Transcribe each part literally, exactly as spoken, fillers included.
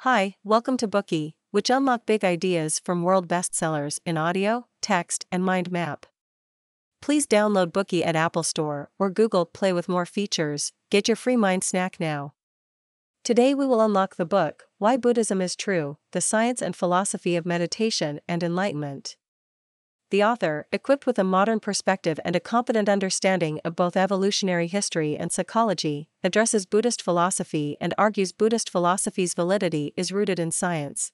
Hi, welcome to Bookey, which unlock big ideas from world bestsellers in audio, text, and mind map. Please download Bookey at Apple Store or Google Play with more features. Get your free mind snack now. Today we will unlock the book, Why Buddhism is True, The Science and Philosophy of Meditation and Enlightenment. The author, equipped with a modern perspective and a competent understanding of both evolutionary history and psychology, addresses Buddhist philosophy and argues Buddhist philosophy's validity is rooted in science.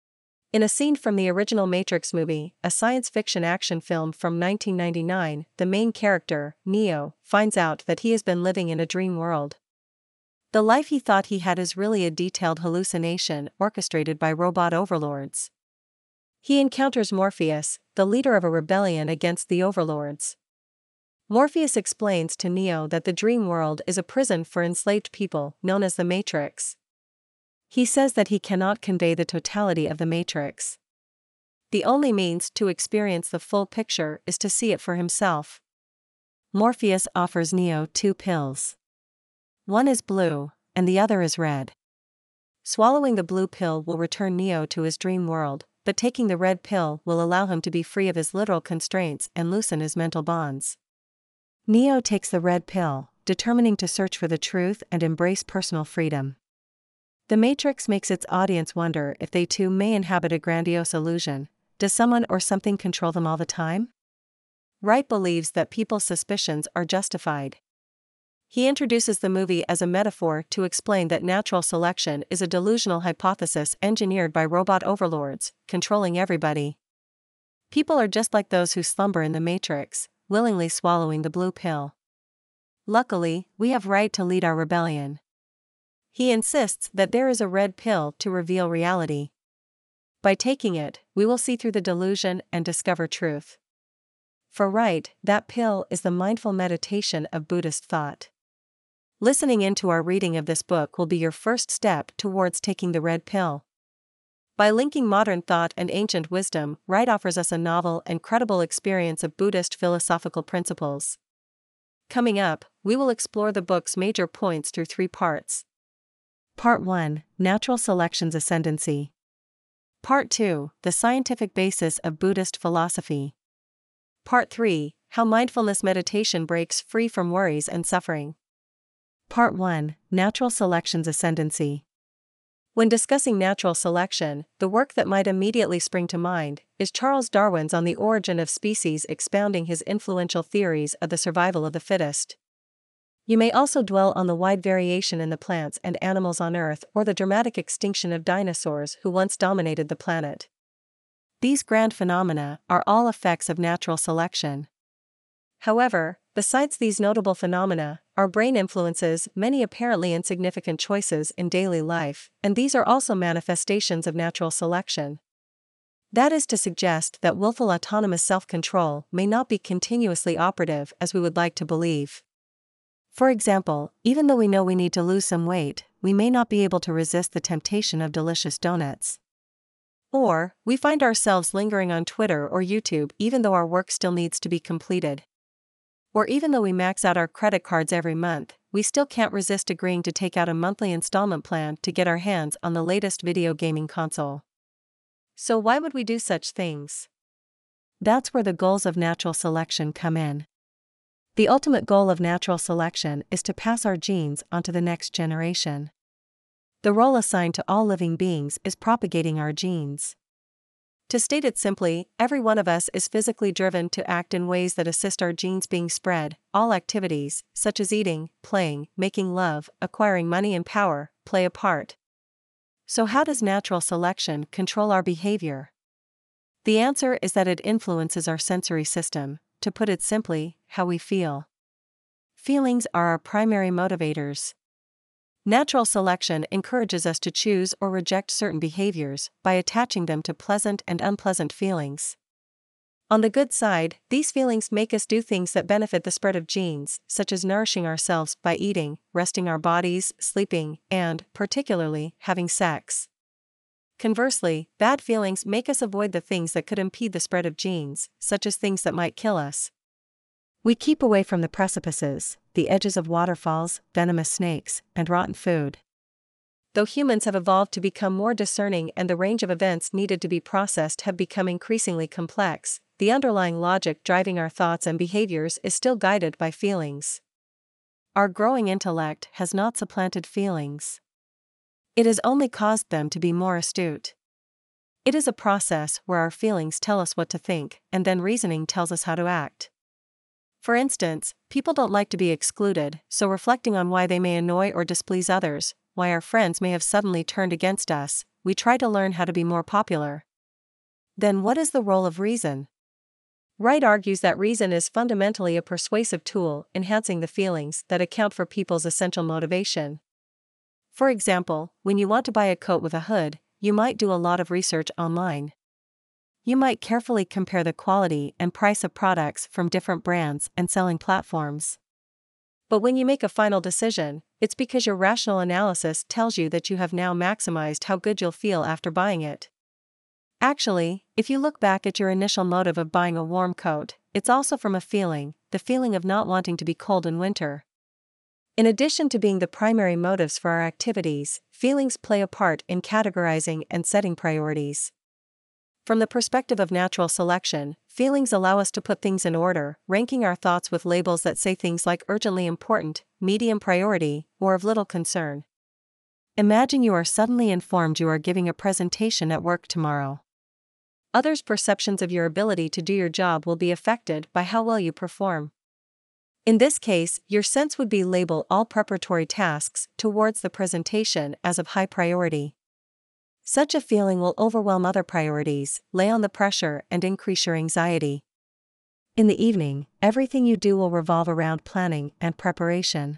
In a scene from the original Matrix movie, a science fiction action film from nineteen ninety-nine, the main character, Neo, finds out that he has been living in a dream world. The life he thought he had is really a detailed hallucination orchestrated by robot overlords. He encounters Morpheus, the leader of a rebellion against the overlords. Morpheus explains to Neo that the dream world is a prison for enslaved people, known as the Matrix. He says that he cannot convey the totality of the Matrix. The only means to experience the full picture is to see it for himself. Morpheus offers Neo two pills. One is blue, and the other is red. Swallowing the blue pill will return Neo to his dream world, but taking the red pill will allow him to be free of his literal constraints and loosen his mental bonds. Neo takes the red pill, determining to search for the truth and embrace personal freedom. The Matrix makes its audience wonder if they too may inhabit a grandiose illusion. Does someone or something control them all the time? Wright believes that people's suspicions are justified. He introduces the movie as a metaphor to explain that natural selection is a delusional hypothesis engineered by robot overlords, controlling everybody. People are just like those who slumber in the Matrix, willingly swallowing the blue pill. Luckily, we have Wright to lead our rebellion. He insists that there is a red pill to reveal reality. By taking it, we will see through the delusion and discover truth. For Wright, that pill is the mindful meditation of Buddhist thought. Listening into our reading of this book will be your first step towards taking the red pill. By linking modern thought and ancient wisdom, Wright offers us a novel and credible experience of Buddhist philosophical principles. Coming up, we will explore the book's major points through three parts. Part one, Natural Selection's Ascendancy. Part two, The Scientific Basis of Buddhist Philosophy. Part three, How Mindfulness Meditation Breaks Free from Worries and Suffering. Part one, Natural Selection's Ascendancy. When discussing natural selection, the work that might immediately spring to mind is Charles Darwin's On the Origin of Species, expounding his influential theories of the survival of the fittest. You may also dwell on the wide variation in the plants and animals on Earth or the dramatic extinction of dinosaurs who once dominated the planet. These grand phenomena are all effects of natural selection. However, besides these notable phenomena, our brain influences many apparently insignificant choices in daily life, and these are also manifestations of natural selection. That is to suggest that willful autonomous self-control may not be continuously operative as we would like to believe. For example, even though we know we need to lose some weight, we may not be able to resist the temptation of delicious donuts. Or, we find ourselves lingering on Twitter or YouTube even though our work still needs to be completed. Or even though we max out our credit cards every month, we still can't resist agreeing to take out a monthly installment plan to get our hands on the latest video gaming console. So why would we do such things? That's where the goals of natural selection come in. The ultimate goal of natural selection is to pass our genes onto the next generation. The role assigned to all living beings is propagating our genes. To state it simply, every one of us is physically driven to act in ways that assist our genes being spread. All activities, such as eating, playing, making love, acquiring money and power, play a part. So how does natural selection control our behavior? The answer is that it influences our sensory system, to put it simply, how we feel. Feelings are our primary motivators. Natural selection encourages us to choose or reject certain behaviors by attaching them to pleasant and unpleasant feelings. On the good side, these feelings make us do things that benefit the spread of genes, such as nourishing ourselves by eating, resting our bodies, sleeping, and, particularly, having sex. Conversely, bad feelings make us avoid the things that could impede the spread of genes, such as things that might kill us. We keep away from the precipices, the edges of waterfalls, venomous snakes, and rotten food. Though humans have evolved to become more discerning and the range of events needed to be processed have become increasingly complex, the underlying logic driving our thoughts and behaviors is still guided by feelings. Our growing intellect has not supplanted feelings. It has only caused them to be more astute. It is a process where our feelings tell us what to think, and then reasoning tells us how to act. For instance, people don't like to be excluded, so reflecting on why they may annoy or displease others, why our friends may have suddenly turned against us, we try to learn how to be more popular. Then what is the role of reason? Wright argues that reason is fundamentally a persuasive tool, enhancing the feelings that account for people's essential motivation. For example, when you want to buy a coat with a hood, you might do a lot of research online. You might carefully compare the quality and price of products from different brands and selling platforms. But when you make a final decision, it's because your rational analysis tells you that you have now maximized how good you'll feel after buying it. Actually, if you look back at your initial motive of buying a warm coat, it's also from a feeling, the feeling of not wanting to be cold in winter. In addition to being the primary motives for our activities, feelings play a part in categorizing and setting priorities. From the perspective of natural selection, feelings allow us to put things in order, ranking our thoughts with labels that say things like urgently important, medium priority, or of little concern. Imagine you are suddenly informed you are giving a presentation at work tomorrow. Others' perceptions of your ability to do your job will be affected by how well you perform. In this case, your sense would be label all preparatory tasks towards the presentation as of high priority. Such a feeling will overwhelm other priorities, lay on the pressure, and increase your anxiety. In the evening, everything you do will revolve around planning and preparation.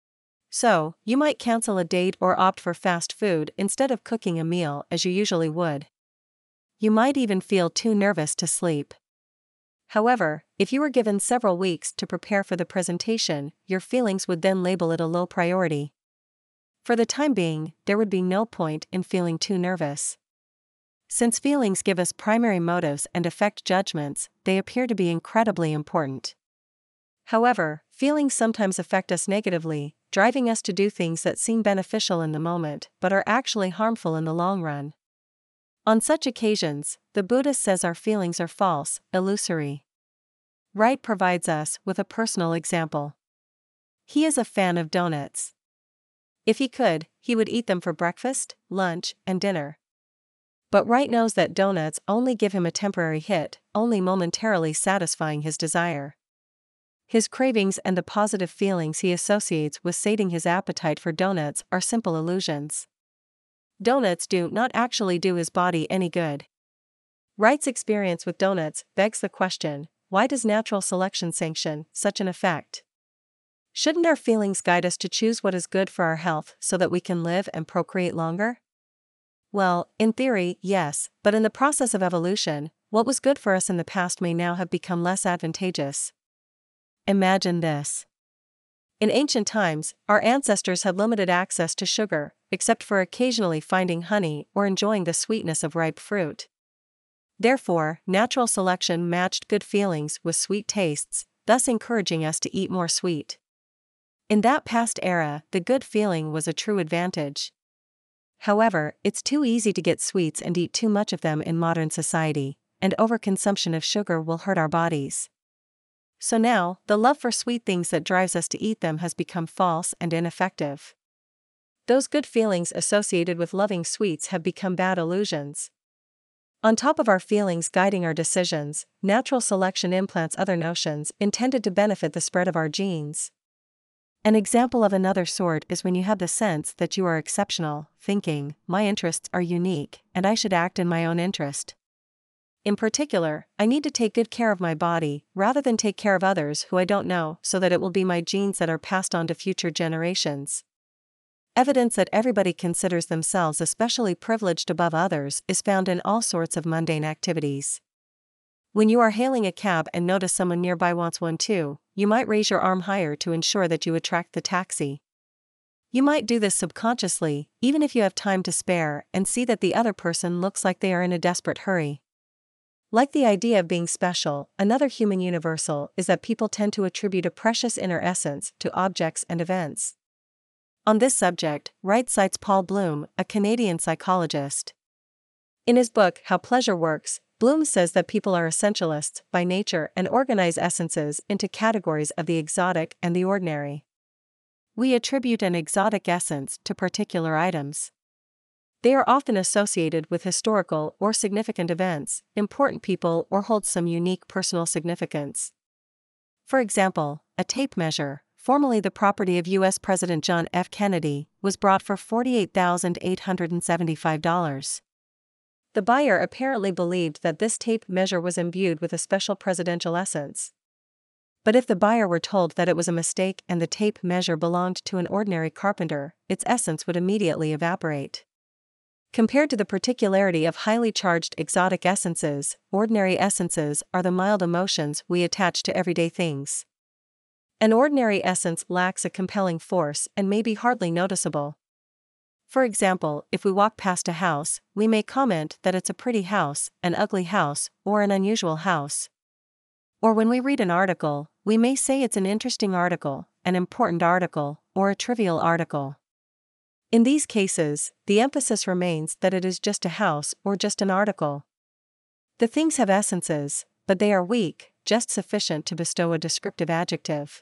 So, you might cancel a date or opt for fast food instead of cooking a meal as you usually would. You might even feel too nervous to sleep. However, if you were given several weeks to prepare for the presentation, your feelings would then label it a low priority. For the time being, there would be no point in feeling too nervous. Since feelings give us primary motives and affect judgments, they appear to be incredibly important. However, feelings sometimes affect us negatively, driving us to do things that seem beneficial in the moment but are actually harmful in the long run. On such occasions, the Buddhist says our feelings are false, illusory. Wright provides us with a personal example. He is a fan of donuts. If he could, he would eat them for breakfast, lunch, and dinner. But Wright knows that donuts only give him a temporary hit, only momentarily satisfying his desire. His cravings and the positive feelings he associates with sating his appetite for donuts are simple illusions. Donuts do not actually do his body any good. Wright's experience with donuts begs the question, why does natural selection sanction such an effect? Shouldn't our feelings guide us to choose what is good for our health so that we can live and procreate longer? Well, in theory, yes, but in the process of evolution, what was good for us in the past may now have become less advantageous. Imagine this. In ancient times, our ancestors had limited access to sugar, except for occasionally finding honey or enjoying the sweetness of ripe fruit. Therefore, natural selection matched good feelings with sweet tastes, thus encouraging us to eat more sweet. In that past era, the good feeling was a true advantage. However, it's too easy to get sweets and eat too much of them in modern society, and overconsumption of sugar will hurt our bodies. So now, the love for sweet things that drives us to eat them has become false and ineffective. Those good feelings associated with loving sweets have become bad illusions. On top of our feelings guiding our decisions, natural selection implants other notions intended to benefit the spread of our genes. An example of another sort is when you have the sense that you are exceptional, thinking, my interests are unique, and I should act in my own interest. In particular, I need to take good care of my body, rather than take care of others who I don't know, so that it will be my genes that are passed on to future generations. Evidence that everybody considers themselves especially privileged above others is found in all sorts of mundane activities. When you are hailing a cab and notice someone nearby wants one too, you might raise your arm higher to ensure that you attract the taxi. You might do this subconsciously, even if you have time to spare, and see that the other person looks like they are in a desperate hurry. Like the idea of being special, another human universal is that people tend to attribute a precious inner essence to objects and events. On this subject, Wright cites Paul Bloom, a Canadian psychologist. In his book How Pleasure Works, Bloom says that people are essentialists by nature and organize essences into categories of the exotic and the ordinary. We attribute an exotic essence to particular items. They are often associated with historical or significant events, important people, or hold some unique personal significance. For example, a tape measure, formerly the property of U S President John F. Kennedy, was brought for forty-eight thousand eight hundred seventy-five dollars. The buyer apparently believed that this tape measure was imbued with a special presidential essence. But if the buyer were told that it was a mistake and the tape measure belonged to an ordinary carpenter, its essence would immediately evaporate. Compared to the particularity of highly charged exotic essences, ordinary essences are the mild emotions we attach to everyday things. An ordinary essence lacks a compelling force and may be hardly noticeable. For example, if we walk past a house, we may comment that it's a pretty house, an ugly house, or an unusual house. Or when we read an article, we may say it's an interesting article, an important article, or a trivial article. In these cases, the emphasis remains that it is just a house or just an article. The things have essences, but they are weak, just sufficient to bestow a descriptive adjective.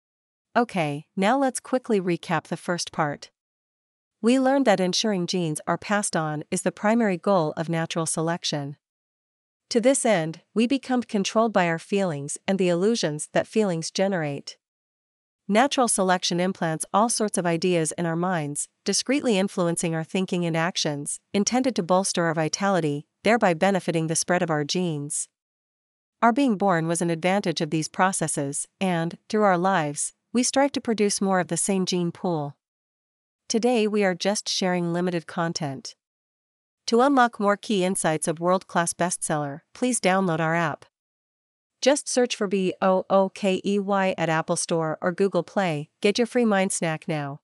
Okay, now let's quickly recap the first part. We learned that ensuring genes are passed on is the primary goal of natural selection. To this end, we become controlled by our feelings and the illusions that feelings generate. Natural selection implants all sorts of ideas in our minds, discreetly influencing our thinking and actions, intended to bolster our vitality, thereby benefiting the spread of our genes. Our being born was an advantage of these processes, and, through our lives, we strive to produce more of the same gene pool. Today we are just sharing limited content. To unlock more key insights of world-class bestseller, please download our app. Just search for B O O K E Y at Apple Store or Google Play. Get your free mind snack now.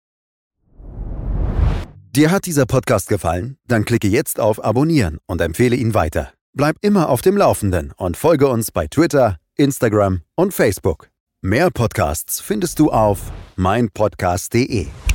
Dir hat dieser Podcast gefallen? Dann klicke jetzt auf Abonnieren und empfehle ihn weiter. Bleib immer auf dem Laufenden und folge uns bei Twitter, Instagram und Facebook. Mehr Podcasts findest du auf mein podcast punkt de.